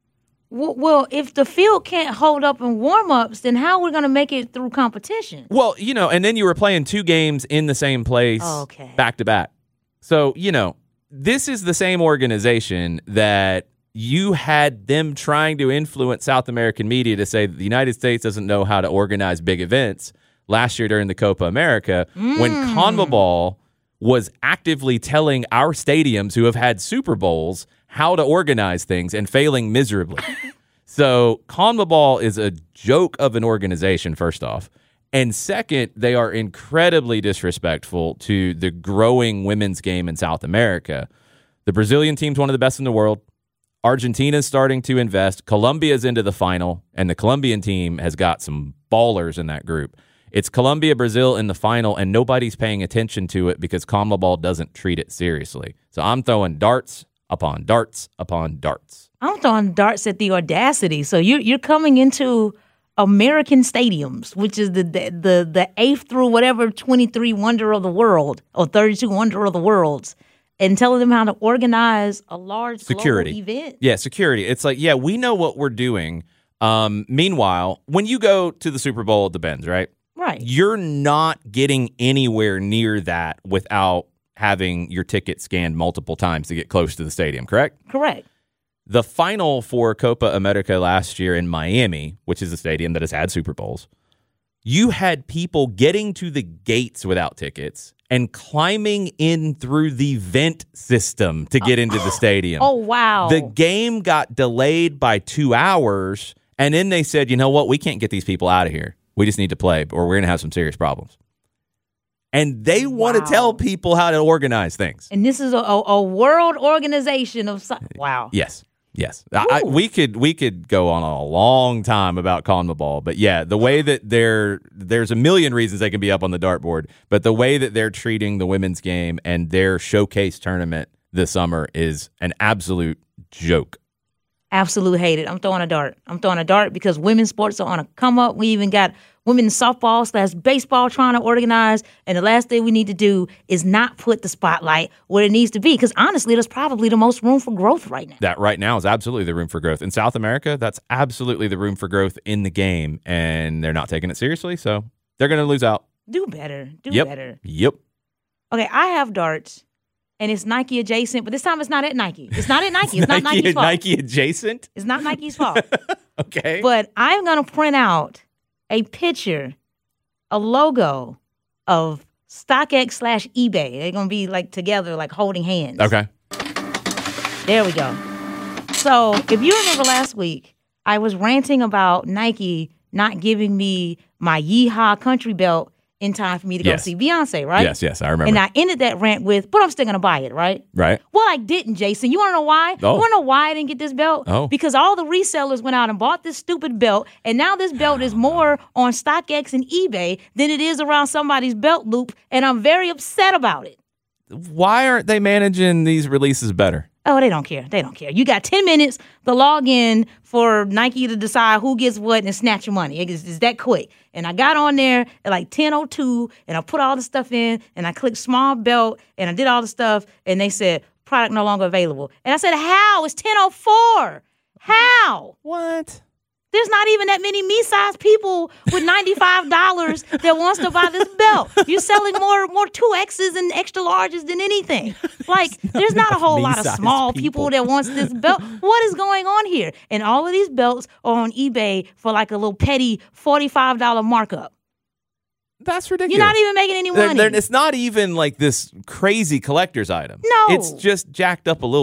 Well, if the field can't hold up in warm-ups, then how are we going to make it through competition? Well, you know, and then you were playing two games in the same place okay. back to back. So, you know, this is the same organization that you had them trying to influence South American media to say that the United States doesn't know how to organize big events last year during the Copa America mm. when CONMEBOL was actively telling our stadiums who have had Super Bowls how to organize things and failing miserably. So CONMEBOL is a joke of an organization, first off. And second, they are incredibly disrespectful to the growing women's game in South America. The Brazilian team's one of the best in the world. Argentina's starting to invest. Colombia's into the final, and the Colombian team has got some ballers in that group. It's Colombia, Brazil in the final, and nobody's paying attention to it because CONMEBOL doesn't treat it seriously. So I'm throwing darts upon darts upon darts. I'm throwing darts at the audacity. So you're, you're coming into American stadiums, which is the, the, the, the eighth through whatever twenty-three wonder of the world, or thirty-two wonder of the worlds, and telling them how to organize a large security global event. Yeah, security. It's like, yeah, we know what we're doing. Um, meanwhile, when you go to the Super Bowl at the Benz, right? Right. You're not getting anywhere near that without having your ticket scanned multiple times to get close to the stadium, correct? Correct. The final for Copa America last year in Miami, which is a stadium that has had Super Bowls, you had people getting to the gates without tickets and climbing in through the vent system to get into the stadium. Oh, wow. The game got delayed by two hours, and then they said, you know what, we can't get these people out of here. We just need to play, or we're going to have some serious problems. And they want wow. to tell people how to organize things. And this is a, a, a world organization of so- wow. Yes. Yes, I, we could we could go on a long time about CONMEBOL, but yeah, the way that they're there's a million reasons they can be up on the dartboard, but the way that they're treating the women's game and their showcase tournament this summer is an absolute joke. Absolute hate it. I'm throwing a dart. I'm throwing a dart because women's sports are on a come up. We even got women's softball slash baseball trying to organize. And the last thing we need to do is not put the spotlight where it needs to be. Because honestly, there's probably the most room for growth right now. That right now is absolutely the room for growth. In South America, that's absolutely the room for growth in the game. And they're not taking it seriously. So they're going to lose out. Do better. Do yep. better. Yep. Okay, I have darts. And it's Nike adjacent, but this time it's not at Nike. It's not at Nike. It's Nike, not Nike's fault. Nike adjacent? It's not Nike's fault. Okay. But I'm going to print out a picture, a logo of StockX slash eBay. They're going to be like together, like holding hands. Okay. There we go. So if you remember last week, I was ranting about Nike not giving me my Yeehaw country belt in time for me to go yes. see Beyonce, right? Yes, yes, I remember. And I ended that rant with, but I'm still going to buy it, right? Right. Well, I didn't, Jason. You want to know why? Oh. You want to know why I didn't get this belt? Oh. Because all the resellers went out and bought this stupid belt, and now this belt is more on StockX and eBay than it is around somebody's belt loop, and I'm very upset about it. Why aren't they managing these releases better? Oh, they don't care. They don't care. You got ten minutes to log in for Nike to decide who gets what and snatch your money. It's, it's that quick. And I got on there at like ten oh two, and I put all the stuff in, and I clicked small belt, and I did all the stuff, and they said, product no longer available. And I said, how? It's ten oh four. How? What? There's not even that many me-sized people with ninety-five dollars that wants to buy this belt. You're selling more more two X's and extra larges than anything. Like, there's not a whole lot of small people. people that wants this belt. What is going on here? And all of these belts are on eBay for like a little petty forty-five dollars markup. That's ridiculous. You're not even making any money. They're, they're, it's not even like this crazy collector's item. No. It's just jacked up a little bit.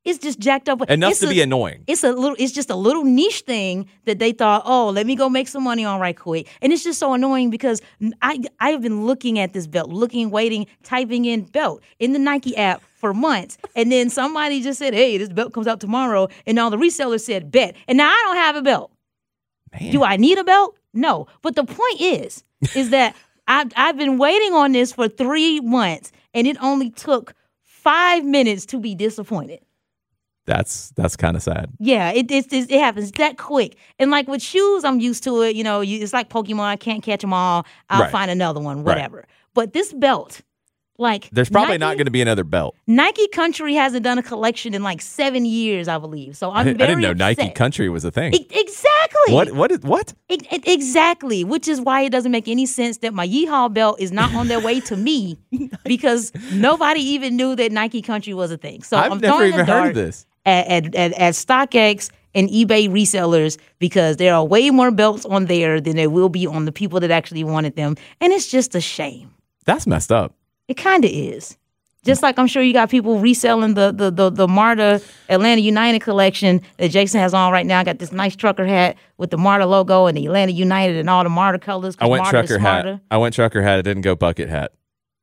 It's just jacked up. Enough it's to a, be annoying. It's a little. It's just a little niche thing that they thought, oh, let me go make some money on right quick. And it's just so annoying because I I have been looking at this belt, looking, waiting, typing in belt in the Nike app for months, and then somebody just said, hey, this belt comes out tomorrow, and all the resellers said bet, and now I don't have a belt. Man. Do I need a belt? No. But the point is, is that I've I've been waiting on this for three months, and it only took five minutes to be disappointed. That's that's kind of sad. Yeah, it, it it happens that quick. And like with shoes, I'm used to it. You know, you, it's like Pokemon. I can't catch them all. I'll Right. find another one, whatever. Right. But this belt, like There's probably Nike, not going to be another belt. Nike Country hasn't done a collection in like seven years, I believe. So I'm I, very I didn't know upset. Nike Country was a thing. E- exactly. What? What? Is, what? E- e- exactly. Which is why it doesn't make any sense that my Yeehaw belt is not on their way to me because nobody even knew that Nike Country was a thing. So I've I'm never throwing even a heard dart of this. At, at, at, at StockX and eBay resellers because there are way more belts on there than there will be on the people that actually wanted them. And it's just a shame. That's messed up. It kind of is. Just like I'm sure you got people reselling the the the, the MARTA Atlanta United collection that Jason has on right now. I got this nice trucker hat with the MARTA logo and the Atlanta United and all the MARTA colors. I went MARTA trucker is hat. smarter. I went trucker hat. I didn't go bucket hat.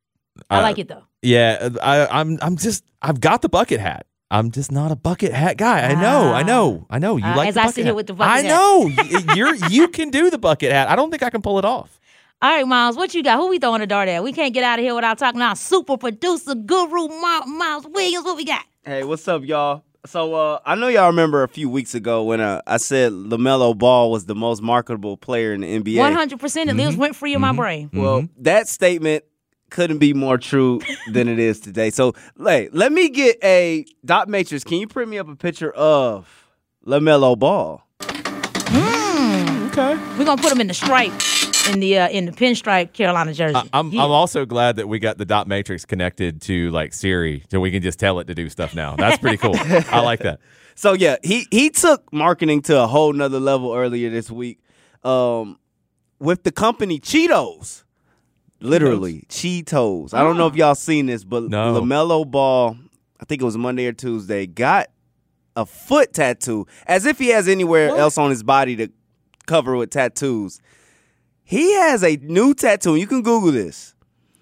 I Uh, like it though. Yeah, I, I'm. I'm just. I've got the bucket hat. I'm just not a bucket hat guy. I know. I know. I know. You Uh, like as the I bucket sit hat. here with the bucket I hat. know. Y- You're. You can do the bucket hat. I don't think I can pull it off. All right, Miles, what you got? Who we throwing a dart at? We can't get out of here without talking about super producer guru Mi- Miles Williams. What we got? Hey, what's up, y'all? So uh, I know y'all remember a few weeks ago when uh, I said LaMelo Ball was the most marketable player in the N B A. one hundred percent. It lives rent free in my brain. Well, that statement couldn't be more true than it is today. So, hey, let me get a dot matrix. Can you print me up a picture of LaMelo Ball? Okay. We're gonna put him in the stripe, in the uh, in the pinstripe Carolina jersey. I, I'm. Yeah. I'm also glad that we got the dot matrix connected to like Siri, so we can just tell it to do stuff now. That's pretty cool. I like that. So yeah, he he took marketing to a whole nother level earlier this week um, with the company Cheetos. Literally, Cheetos. I don't know if y'all seen this, but No. LaMelo Ball, I think it was Monday or Tuesday, got a foot tattoo, as if he has anywhere else on his body to cover with tattoos. He has a new tattoo, you can Google this,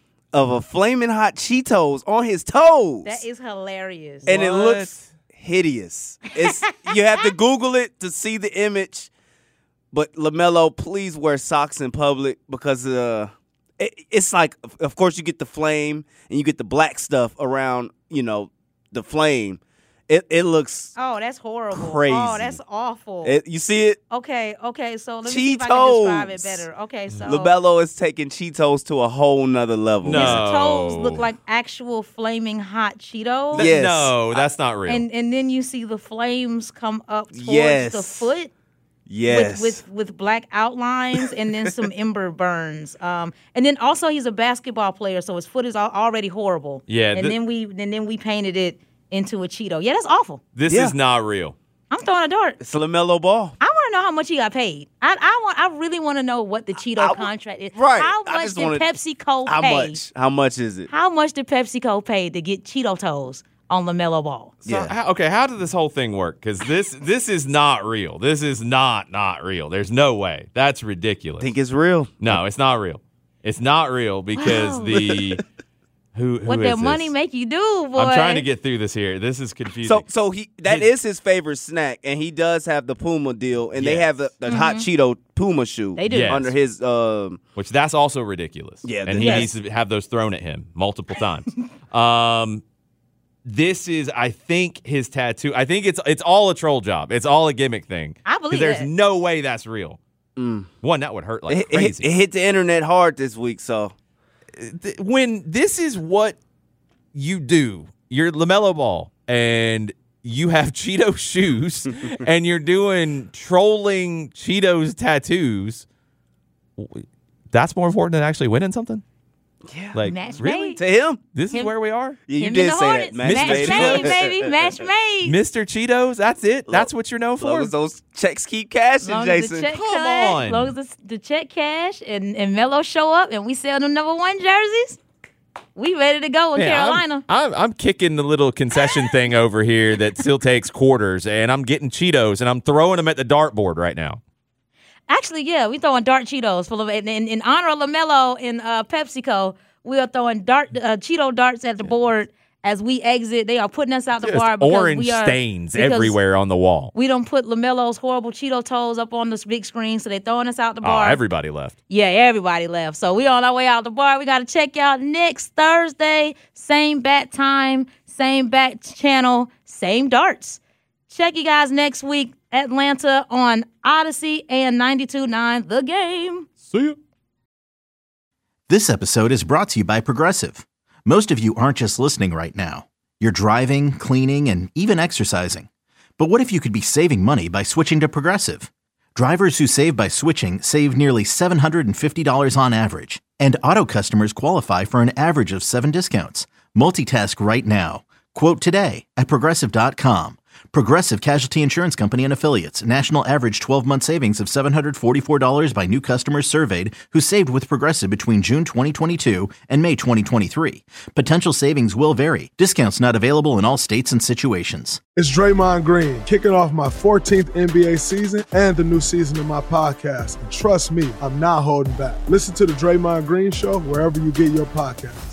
of a flaming hot Cheetos on his toes. That is hilarious. And it What? looks hideous. It's you have to Google it to see the image. But LaMelo, please wear socks in public because uh, it, it's like, of course, you get the flame and you get the black stuff around, you know, the flame. It it looks oh, that's horrible. crazy. Oh, that's awful. It, you see it. okay, okay. So let me see if I can describe it Cheetos. better. Okay, so LaMelo is taking Cheetos to a whole nother level. No. his toes look like actual flaming hot Cheetos. Yes. No, that's not real. And and then you see the flames come up towards Yes. the foot. Yes. With, with with black outlines and then some ember burns. Um, and then also he's a basketball player, so his foot is al- already horrible. Yeah, And the- then we and then we painted it into a Cheeto. Yeah, that's awful. this Yeah. is not real. I'm throwing a dart. It's LaMelo Ball. I want to know how much he got paid. I I want I really want to know what the Cheeto I- I- contract is. right. How I much just did wanna- PepsiCo How pay? much? How much is it? How much did PepsiCo pay to get Cheeto toes on LaMelo Ball? So, Yeah. how, okay, how did this whole thing work? Because this this is not real. This is not not real. There's no way. That's ridiculous. Think it's real? No, it's not real. It's not real because Wow. the who, who What is that this? money make you do, boy? I'm trying to get through this here. This is confusing. So, so he that His- is his favorite snack, and he does have the Puma deal, and they Yes. have the, the hot Cheeto Puma shoe. They do. Yes. under his. Um, Which that's also ridiculous. Yeah, and that- he Yes. needs to have those thrown at him multiple times. um, this is, I think, his tattoo. I think it's it's all a troll job. It's all a gimmick thing. I 'Cause believe there's that. no way that's real. One, that would hurt like it, it hit, crazy. it hit the internet hard this week, so Th- when this is what you do, you're LaMelo Ball and you have Cheeto shoes and you're doing trolling Cheetos tattoos. w- That's more important than actually winning something? yeah. Like, Match really? made. To him, This is Him- where we are? yeah, you Him and did the say Hornets. that. Match Match made. made. baby. Match made. Mister Cheetos, that's it? That's what you're known As long for? as those checks keep cashing, Long as the Jason. check Come cut, on. long as the, the check cash and, and Melo show up and we sell them number one jerseys, We ready to go in yeah, Carolina. I'm, I'm, I'm kicking the little concession thing over here that still takes quarters, and I'm getting Cheetos, and I'm throwing them at the dartboard right now. Actually, yeah, we throwing dart Cheetos full of in, in, in honor of LaMelo and uh, PepsiCo. We are throwing dart uh, Cheeto darts at the board as we exit. They are putting us out the Just bar because orange we are, stains because everywhere on the wall. We don't put LaMelo's horrible Cheeto toes up on this big screen, so they're throwing us out the Oh, bar. everybody left. Yeah, everybody left. So we on our way out the bar. We got to check out next Thursday. Same bat time, same bat channel, same darts. Check you guys next week. Atlanta on Odyssey and ninety-two point nine The Game. See ya. This episode is brought to you by Progressive. Most of you aren't just listening right now. You're driving, cleaning, and even exercising. But what if you could be saving money by switching to Progressive? Drivers who save by switching save nearly seven hundred fifty dollars on average. And auto customers qualify for an average of seven discounts. Multitask right now. Quote today at Progressive dot com. Progressive Casualty Insurance Company and Affiliates. National average twelve-month savings of seven hundred forty-four dollars by new customers surveyed who saved with Progressive between June twenty twenty-two and May twenty twenty-three. Potential savings will vary. Discounts not available in all states and situations. It's Draymond Green, kicking off my fourteenth N B A season and the new season of my podcast. And trust me, I'm not holding back. Listen to The Draymond Green Show wherever you get your podcast.